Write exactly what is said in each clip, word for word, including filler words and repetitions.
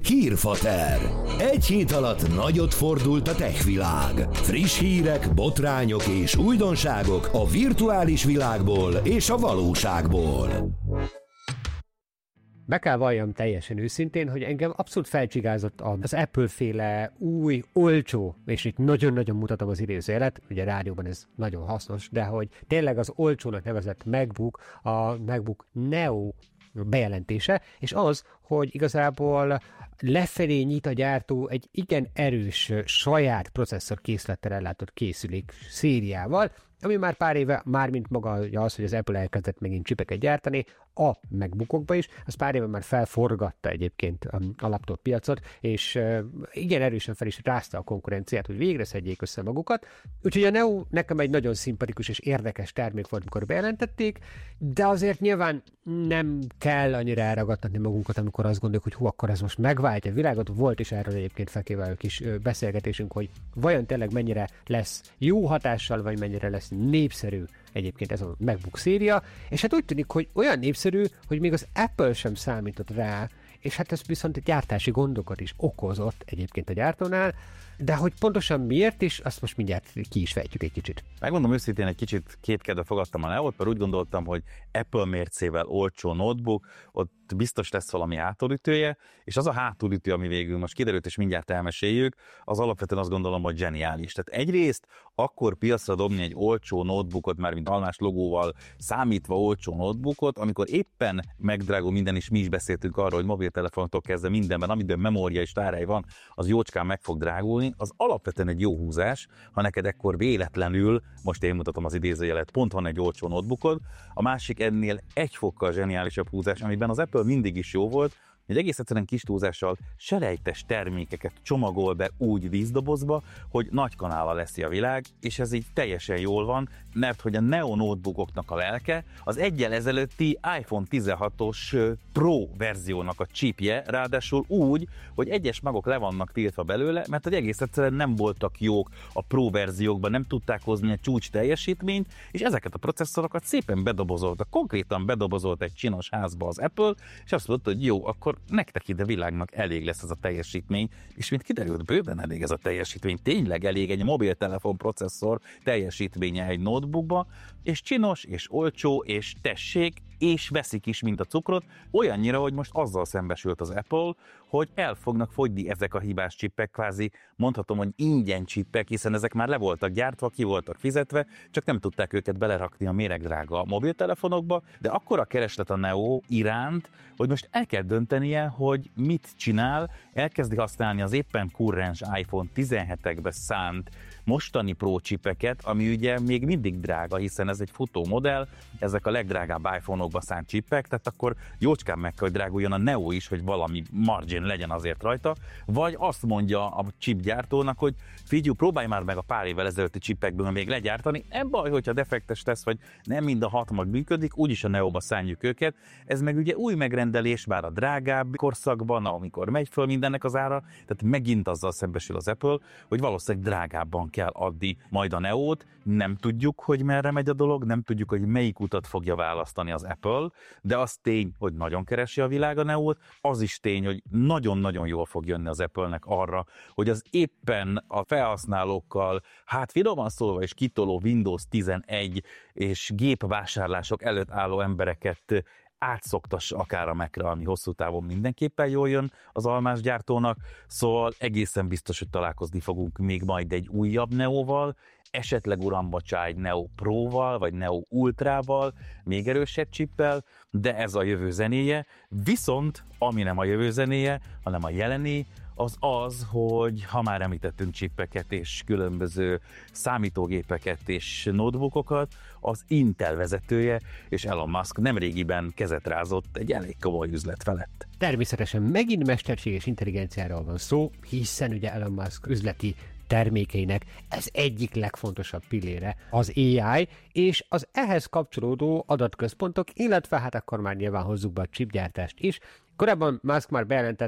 Hírfater. Egy hét alatt nagyot fordult a techvilág. Friss hírek, botrányok és újdonságok a virtuális világból és a valóságból. Be kell valljam teljesen őszintén, hogy engem abszolút felcsigázott az Apple-féle új, olcsó, és itt nagyon-nagyon mutatom az idézőjelet, ugye rádióban ez nagyon hasznos, de hogy tényleg az olcsónak nevezett MacBook, a MacBook Neo bejelentése, és az, hogy igazából lefelé nyit a gyártó egy igen erős saját processzorkészlettel ellátott készülék szériával, ami már pár éve, mármint maga az, hogy az Apple elkezdett megint csipeket gyártani, a MacBookokba is, az pár éve már felforgatta egyébként a laptop piacot, és igen erősen fel is rázta a konkurenciát, hogy végre szedjék össze magukat. Úgyhogy a Neo nekem egy nagyon szimpatikus és érdekes termék volt, mikor bejelentették, de azért nyilván nem kell annyira elragadtatni magunkat, amikor azt gondoljuk, hogy hú, akkor ez most megváltja a világot. Volt is erről egyébként Fekével kis beszélgetésünk, hogy vajon tényleg mennyire lesz jó hatással, vagy mennyire lesz népszerű egyébként ez a MacBook széria, és hát úgy tűnik, hogy olyan népszerű, hogy még az Apple sem számított rá, és hát ez viszont egy gyártási gondokat is okozott egyébként a gyártónál, de hogy pontosan miért is, azt most mindjárt ki is fejtjük egy kicsit. Megmondom őszintén, egy kicsit kétkedve fogadtam a Neót, mert úgy gondoltam, hogy Apple mércével olcsó notebook, ott biztos lesz valami hátulütője, és az a hátulütő, ami végül most kiderült, és mindjárt elmeséljük, az alapvetően azt gondolom, hogy zseniális. Tehát egyrészt akkor piacra dobni egy olcsó notebookot, már mint almás logóval számítva olcsó notebookot, amikor éppen megdrágul minden, és mi is beszéltünk arról, hogy mobiltelefonoktól kezdve mindenben, amiben memória és tárhely van, az jócskán meg fog drágulni, az alapvetően egy jó húzás, ha neked ekkor véletlenül, most én mutatom az idézőjelet, pont van egy olcsó notebookod, a másik ennél egy fokkal zseniálisabb húzás, amiben az Apple mindig is jó volt, hogy egész egyszerűen kis túlzással selejtes termékeket csomagol be úgy díszdobozba, hogy nagy kanállal leszi a világ, és ez így teljesen jól van, mert hogy a Neo notebookoknak a lelke az egyel ezelőtti iPhone tizenhatos Pro verziónak a chipje, ráadásul úgy, hogy egyes magok le vannak tiltva belőle, mert hogy egész egyszerűen nem voltak jók a Pro verziókban, nem tudták hozni a csúcs teljesítményt, és ezeket a processzorokat szépen bedobozolt, konkrétan bedobozolt egy csinos házba az Apple, és azt mondta, hogy jó, akkor nektek ide világnak elég lesz ez a teljesítmény, és mint kiderült, bőven elég ez a teljesítmény, tényleg elég egy mobiltelefon processzor teljesítménye egy notebookba, és csinos, és olcsó, és tessék, és veszik is, mint a cukrot, olyannyira, hogy most azzal szembesült az Apple, hogy el fognak fogyni ezek a hibás csippek, kvázi mondhatom, hogy ingyen csippek, hiszen ezek már le voltak gyártva, ki voltak fizetve, csak nem tudták őket belerakni a méregdrága mobiltelefonokba, de akkora kereslet a Neo iránt, hogy most el kell döntenie, hogy mit csinál, elkezdi használni az éppen kurrens iPhone tizenhetekbe szánt mostani Pro csipeket, ami ugye még mindig drága, hiszen ez egy futó modell, ezek a legdrágább iPhone-okba szánt csipek, tehát akkor jócskán meg kell, hogy dráguljon a Neo is, hogy valami margin legyen azért rajta, vagy azt mondja a chipgyártónak, hogy figyelj, próbálj már meg a pár évvel ezelőtti csipekből még legyártani, nem baj, hogyha defektes tesz, vagy nem mind a hat mag működik, úgyis a Neóba szánjuk őket, ez meg ugye új megrendelés már a drágább korszakban, amikor megy föl mindennek az ára, tehát megint azzal szembesül az Apple, hogy valószínűleg drágábban kell adni majd a Neót, nem tudjuk, hogy merre megy a dolog, nem tudjuk, hogy melyik utat fogja választani az Apple, de az tény, hogy nagyon keresi a világ a Neót, az is tény, hogy nagyon-nagyon jól fog jönni az Apple-nek arra, hogy az éppen a felhasználókkal, hát finoman szólva is kitoló Windows tizenegy és gépvásárlások előtt álló embereket átszoktass akár a Mac-re, ami hosszú távon mindenképpen jól jön az almás gyártónak, szóval egészen biztos, hogy találkozni fogunk még majd egy újabb Neóval, esetleg uramba egy Neo Pro-val, vagy Neo Ultrával, még erősebb csippel, de ez a jövő zenéje, viszont ami nem a jövő zenéje, hanem a jelené, az az, hogy ha már említettünk csippeket és különböző számítógépeket és notebookokat, az Intel vezetője és Elon Musk nemrégiben kezet rázott egy elég komoly üzlet felett. Természetesen megint mesterséges intelligenciáról van szó, hiszen ugye Elon Musk üzleti termékeinek ez egyik legfontosabb pillére az á i, és az ehhez kapcsolódó adatközpontok, illetve hát akkor már nyilván hozzuk be a chipgyártást is. Korábban Musk már bejelentette,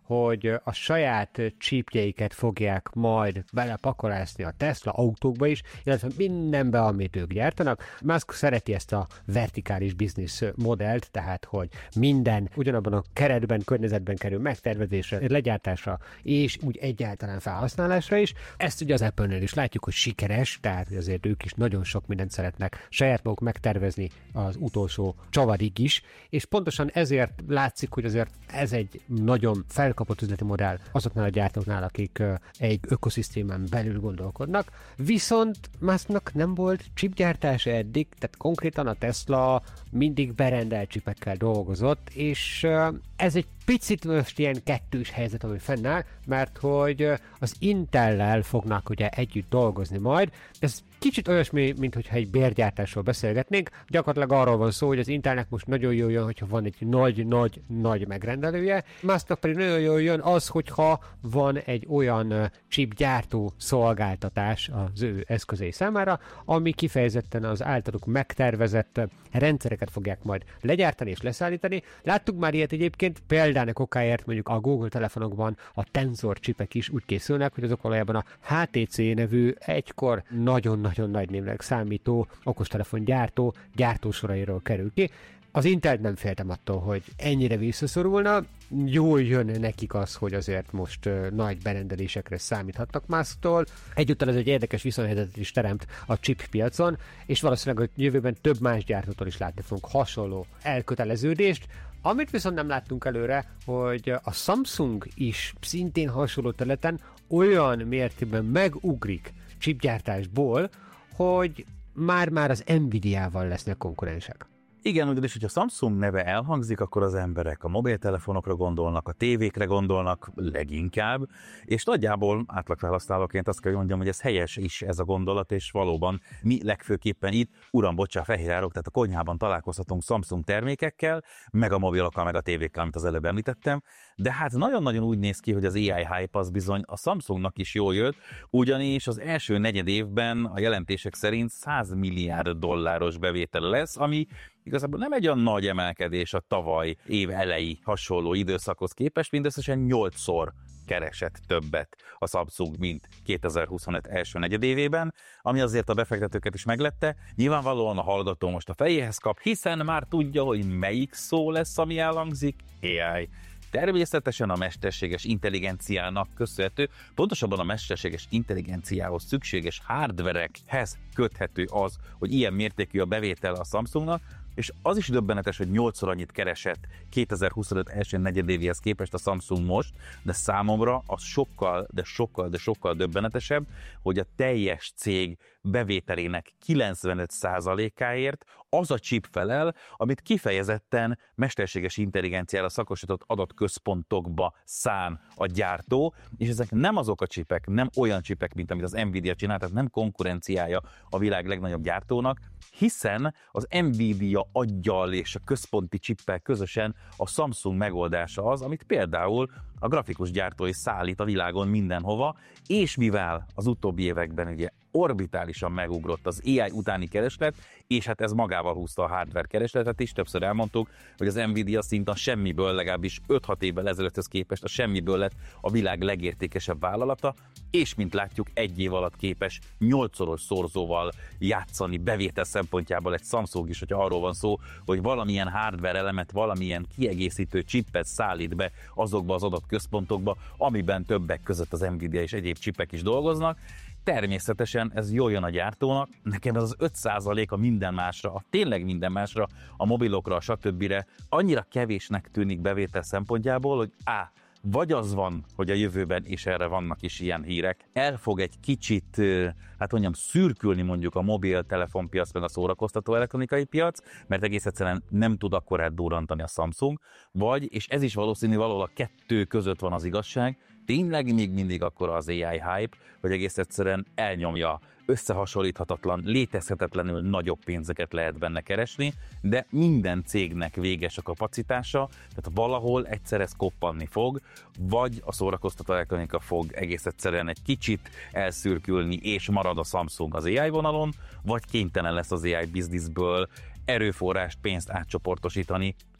hogy a saját chipjeiket fogják majd belepakolászni a Tesla autókba is, illetve mindenbe, amit ők gyártanak. Musk szereti ezt a vertikális biznisz modellt, tehát, hogy minden ugyanabban a keretben, környezetben kerül megtervezésre, legyártásra, és úgy egyáltalán felhasználásra is. Ezt ugye az Apple-nél is látjuk, hogy sikeres, tehát azért ők is nagyon sok mindent szeretnek saját maguk megtervezni az utolsó csavarig is, és pontosan ezért látszik, hogy azért ez egy nagyon felkapott üzleti modell azoknál a gyártóknál, akik egy ökoszisztémán belül gondolkodnak. Viszont Musknak nem volt chipgyártása eddig, tehát konkrétan a Tesla mindig berendelt chipekkel dolgozott, és ez egy picit most ilyen kettős helyzet, ami fennáll, mert hogy az Intellel fognak ugye együtt dolgozni majd. Ez kicsit olyasmi, mint hogyha egy bérgyártásról beszélgetnénk. Gyakorlatilag arról van szó, hogy az Intelnek most nagyon jól jön, hogyha van egy nagy-nagy-nagy megrendelője. Musknak pedig nagyon jól jön az, hogyha van egy olyan chipgyártó szolgáltatás az ő eszközei számára, ami kifejezetten az általuk megtervezett rendszereket fogják majd legyártani és leszállítani. Láttuk már ilyet egyébként, példának okáért mondjuk a Google telefonokban a Tensor chipek is úgy készülnek, hogy azok valójában a há té cé nevű egykor nagyon-nagyon nagy névnek számító okostelefongyártó gyártósorairól kerül ki. Az Intel nem féltem attól, hogy ennyire visszaszorulna. Jól jön nekik az, hogy azért most uh, nagy berendelésekre számíthatnak Musktól. Egyúttal ez egy érdekes viszonyhelyzetet is teremt a chip piacon, és valószínűleg a jövőben több más gyártótól is látni fogunk hasonló elköteleződést. Amit viszont nem láttunk előre, hogy a Samsung is szintén hasonló területen olyan mértékben megugrik chipgyártásból, hogy már-már az Nvidiával lesznek konkurensek. Igen, ugyanis, hogyha Samsung neve elhangzik, akkor az emberek a mobiltelefonokra gondolnak, a tévékre gondolnak leginkább, és nagyjából átlagfelhasználóként azt kell mondjam, hogy ez helyes is ez a gondolat, és valóban mi legfőképpen itt, uram, bocsá, fehérárok, tehát a konyhában találkozhatunk Samsung termékekkel, meg a mobilokkal, meg a tévékkel, amit az előbb említettem, de hát nagyon-nagyon úgy néz ki, hogy az á i hype az bizony a Samsungnak is jól jött, ugyanis az első negyed évben a jelentések szerint száz milliárd dolláros bevétel lesz, ami igazából nem egy olyan nagy emelkedés a tavaly év elejé hasonló időszakhoz képest, mindösszesen nyolcszor keresett többet a Samsung, mint kétezer-huszonöt első negyedévében, ami azért a befektetőket is meglepte. Nyilvánvalóan a hallgató most a fejéhez kap, hiszen már tudja, hogy melyik szó lesz, ami elhangzik, á i. Természetesen a mesterséges intelligenciának köszönhető, pontosabban a mesterséges intelligenciához szükséges hardverekhez köthető az, hogy ilyen mértékű a bevétel a Samsungnak, és az is döbbenetes, hogy nyolcszor annyit keresett kétezer-huszonöt első negyedévéhez képest a Samsung most, de számomra az sokkal, de sokkal, de sokkal döbbenetesebb, hogy a teljes cég bevételének kilencvenöt százalékáért az a chip felel, amit kifejezetten mesterséges intelligenciára szakosított adatközpontokba szán a gyártó, és ezek nem azok a chipek, nem olyan chipek, mint amit az Nvidia csinál, tehát nem konkurenciája a világ legnagyobb gyártónak, hiszen az Nvidia aggyal és a központi chippel közösen a Samsung megoldása az, amit például a grafikus gyártó is szállít a világon mindenhova, és mivel az utóbbi években ugye orbitálisan megugrott az á i utáni kereslet, és hát ez magával húzta a hardware keresletet is, többször elmondtuk, hogy az Nvidia szinte a semmiből, legalábbis öt-hat évvel ezelőtthöz képest a semmiből lett a világ legértékesebb vállalata, és mint látjuk, egy év alatt képes nyolcszoros szorzóval játszani bevétel szempontjából egy Samsung is, hogyha arról van szó, hogy valamilyen hardware elemet, valamilyen kiegészítő chipet szállít be azokba az adatközpontokba, amiben többek között az Nvidia és egyéb chipek is dolgoznak. Természetesen ez jól jön a gyártónak, nekem ez az öt százalék a minden másra, a tényleg minden másra, a mobilokra, a stb. Annyira kevésnek tűnik bevétel szempontjából, hogy á, vagy az van, hogy a jövőben, és erre vannak is ilyen hírek, el fog egy kicsit, hát mondjam, szürkülni mondjuk a mobiltelefonpiac, meg a szórakoztató elektronikai piac, mert egész egyszerűen nem tud akkorát durrantani a Samsung, vagy, és ez is valószínű, valahol a kettő között van az igazság, tényleg még mindig akkora az á i hype, hogy egész egyszerűen elnyomja, összehasonlíthatatlan, létezhetetlenül nagyobb pénzeket lehet benne keresni, de minden cégnek véges a kapacitása, tehát valahol egyszer ez koppanni fog, vagy a szórakoztató elektronika fog egész egyszerűen egy kicsit elszürkülni, és marad a Samsung az á i vonalon, vagy kénytelen lesz az á i bizniszből erőforrást, pénzt átcsoportosítani,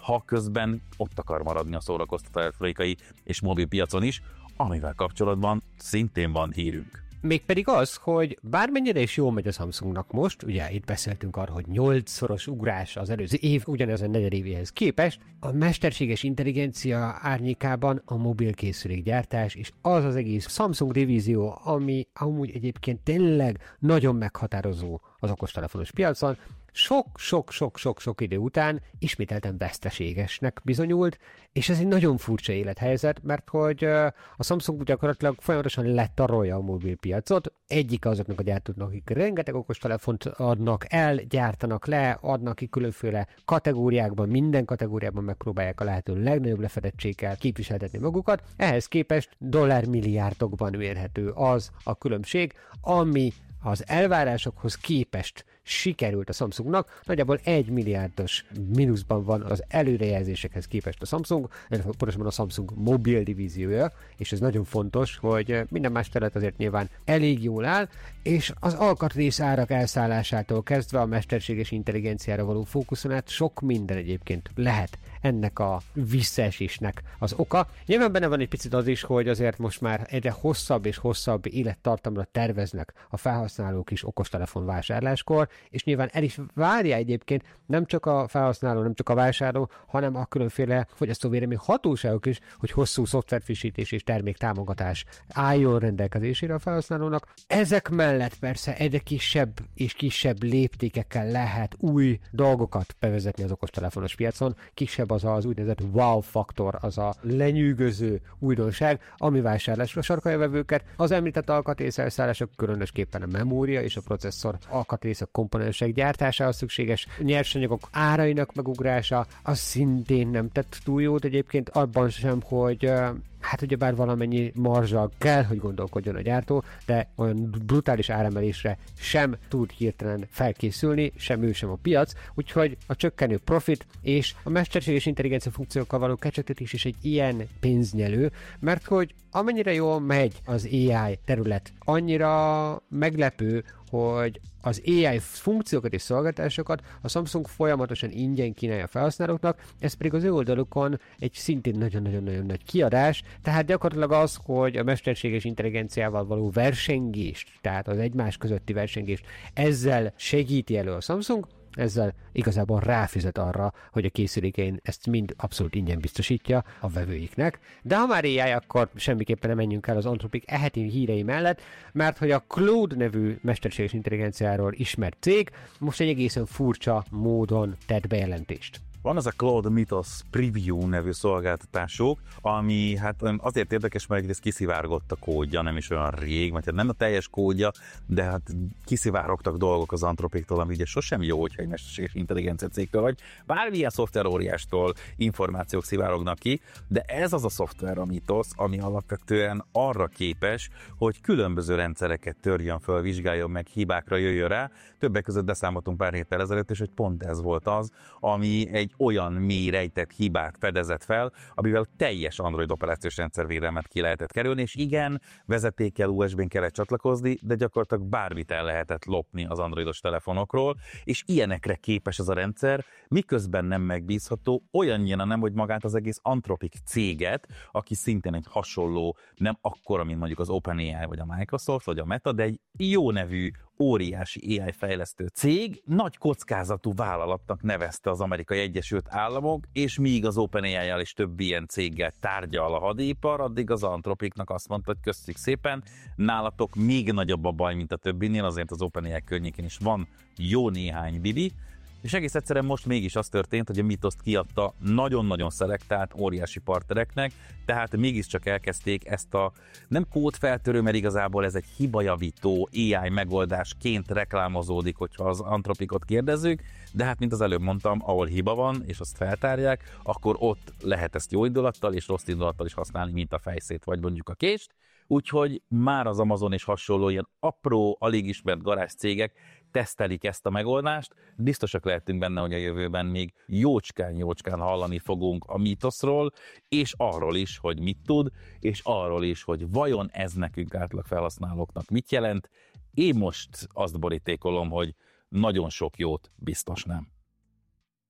ha közben ott akar maradni a szórakoztató elektronikai és mobil piacon is, amivel kapcsolatban szintén van hírünk. Mégpedig az, hogy bármennyire is jól megy a Samsungnak most, ugye itt beszéltünk arról, hogy nyolcszoros ugrás az előző év ugyanezen negyedévéhez képest, a mesterséges intelligencia árnyékában a mobilkészülékgyártás és az az egész Samsung divízió, ami amúgy egyébként tényleg nagyon meghatározó az okostelefonos piacon, sok-sok-sok-sok-sok idő után ismételten veszteségesnek bizonyult, és ez egy nagyon furcsa élethelyzet, mert hogy a Samsung gyakorlatilag folyamatosan letarolja a mobilpiacot, egyik azoknak a gyártóknak, akik rengeteg okostelefont adnak el, gyártanak le, adnak ki különféle kategóriákban, minden kategóriában megpróbálják a lehető legnagyobb lefedettséggel képviseltetni magukat, ehhez képest dollármilliárdokban mérhető az a különbség, ami az elvárásokhoz képest sikerült a Samsungnak, nagyjából egy milliárdos mínuszban van az előrejelzésekhez képest a Samsung, pontosabban a Samsung mobil divíziója, és ez nagyon fontos, hogy minden más terület azért nyilván elég jól áll, és az alkatrész árak elszállásától kezdve a mesterséges intelligenciára való fókuszon át sok minden egyébként lehet ennek a visszaesésnek az oka. Nyilván benne van egy picit az is, hogy azért most már egyre hosszabb és hosszabb élettartamra terveznek a felhasználók is okostelefon vásárláskor, és nyilván el is várja egyébként nem csak a felhasználó, nem csak a vásárló, hanem a különféle fogyasztóvédelmi hatóságok is, hogy hosszú szoftverfrissítés és terméktámogatás álljon rendelkezésére a felhasználónak. Ezek mellett persze egyre kisebb és kisebb léptékekkel lehet új dolgokat bevezetni az okostelefonos piacon, kisebb az az úgynevezett wow faktor, az a lenyűgöző újdonság, ami vásárlásra sarkalja vevőket. Az említett alkatrészelszállások, különösképpen a memória és a processzor alkatrészek komponensek gyártásához szükséges nyersanyagok árainak megugrása, az szintén nem tett túl jót egyébként abban sem, hogy hát ugyebár valamennyi marzsal kell, hogy gondolkodjon a gyártó, de olyan brutális áremelésre sem tud hirtelen felkészülni, sem ő, sem a piac, úgyhogy a csökkenő profit és a mesterséges intelligencia funkciókkal való kecsegtetés is egy ilyen pénznyelő, mert hogy amennyire jól megy az á i terület, annyira meglepő, hogy az á i funkciókat és szolgáltatásokat a Samsung folyamatosan ingyen kínálja a felhasználóknak, ez pedig az ő oldalukon egy szintén nagyon-nagyon-nagyon nagy kiadás, tehát gyakorlatilag az, hogy a mesterséges intelligenciával való versengést, tehát az egymás közötti versengést ezzel segíti elő a Samsung, ezzel igazából ráfizet arra, hogy a készülékein ezt mind abszolút ingyen biztosítja a vevőiknek. De ha már á i, akkor semmiképpen nem menjünk el az Anthropic eheti hírei mellett, mert hogy a Claude nevű mesterséges intelligenciáról ismert cég most egy egészen furcsa módon tett bejelentést. Van az a Claude Mythos Preview nevű szolgáltatásuk, ami hát azért érdekes, mert egyrészt kiszivárgott a kódja, nem is olyan rég, mert nem a teljes kódja, de hát kiszivárogtak dolgok az Anthropiktól, ami ugye sosem jó, hogyha egy mesterséges intelligencia cégtől vagy bármilyen szoftveróriástól információk szivárognak ki, de ez az a szoftver, a Mythos, ami alapvetően arra képes, hogy különböző rendszereket törjön föl, vizsgáljon meg, hibákra jöjjön rá. Többek között beszámoltunk pár héttel ezelőtt, és hogy pont ez volt az, ami egy olyan mély rejtett hibát fedezett fel, amivel teljes Android operációs rendszer védelmet ki lehetett kerülni, és igen, vezetékkel, u es bén kellett csatlakozni, de gyakorlatilag bármit el lehetett lopni az androidos telefonokról, és ilyenekre képes ez a rendszer, miközben nem megbízható, olyannyira nem, hogy magát az egész Anthropic céget, aki szintén egy hasonló, nem akkora, mint mondjuk az OpenAI, vagy a Microsoft, vagy a Meta, de egy jó nevű óriási á i fejlesztő cég nagy kockázatú vállalatnak nevezte az Amerikai Egyesült Államok, és míg az OpenAI-jal és több ilyen céggel tárgyal a hadipar, addig az Anthropicnak azt mondta, hogy köszönjük szépen, nálatok még nagyobb a baj, mint a többinél, azért az OpenAI környékén is van jó néhány bibi, és egész egyszerűen most mégis az történt, hogy a Mythos-t kiadta nagyon-nagyon szelektált óriási partnereknek, tehát mégiscsak elkezdték ezt a nem kódfeltörő, mert igazából ez egy hibajavító á i megoldásként reklámozódik, hogyha az Anthropicot kérdezzük, de hát mint az előbb mondtam, ahol hiba van, és azt feltárják, akkor ott lehet ezt jó indulattal és rossz indulattal is használni, mint a fejszét, vagy mondjuk a kést. Úgyhogy már az Amazon és hasonló ilyen apró, alig ismert garázs cégek tesztelik ezt a megoldást. Biztosak lehetünk benne, hogy a jövőben még jócskán-jócskán hallani fogunk a Mythosról, és arról is, hogy mit tud, és arról is, hogy vajon ez nekünk átlag felhasználóknak mit jelent. Én most azt borítékolom, hogy nagyon sok jót biztos nem.